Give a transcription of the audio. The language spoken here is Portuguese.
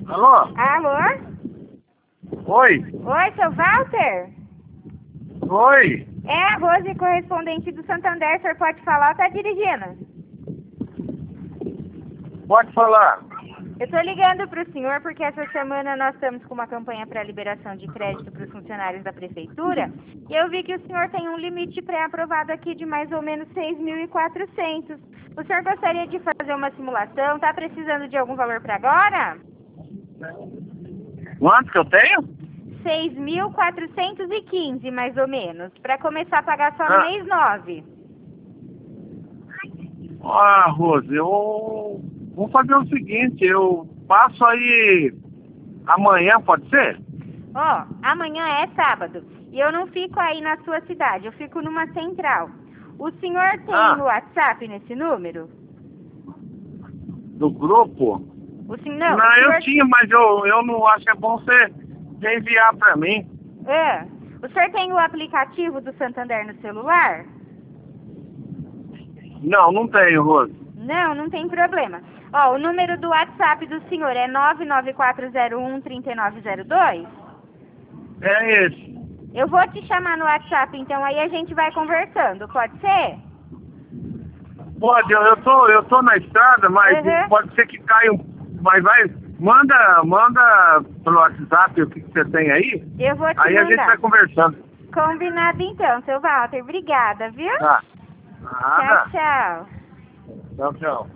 Alô? Alô? Oi? Oi, seu Walter? Oi? É a Rose, correspondente do Santander. O senhor pode falar ou tá dirigindo? Pode falar. Eu tô ligando pro senhor porque essa semana nós estamos com uma campanha para liberação de crédito para os funcionários da prefeitura e eu vi que o senhor tem um limite pré-aprovado aqui de mais ou menos 6.400. O senhor gostaria de fazer uma simulação? Tá precisando de algum valor para agora? Quanto que eu tenho? 6.415, mais ou menos, para começar a pagar só no mês 9. Ah, Rose, eu vou fazer o seguinte, eu passo aí amanhã, pode ser? Ó, amanhã é sábado e eu não fico aí na sua cidade, eu fico numa central. O senhor tem o WhatsApp nesse número? Do grupo? O senhor, Não, o senhor... eu tinha, mas eu não acho que é bom você enviar pra mim. É. O senhor tem o aplicativo do Santander no celular? Não, não tenho, Rose. Não, não tem problema. Ó, o número do WhatsApp do senhor é 99401-3902? É esse. Eu vou te chamar no WhatsApp, então aí a gente vai conversando, pode ser? Pode, eu tô na estrada, mas pode ser que caia mas manda pelo WhatsApp o que você tem aí. Eu vou te aí mandar. A gente vai conversando. Combinado então, seu Walter. Obrigada, viu? Tá. Nada. Tchau, tchau. Tchau, tchau.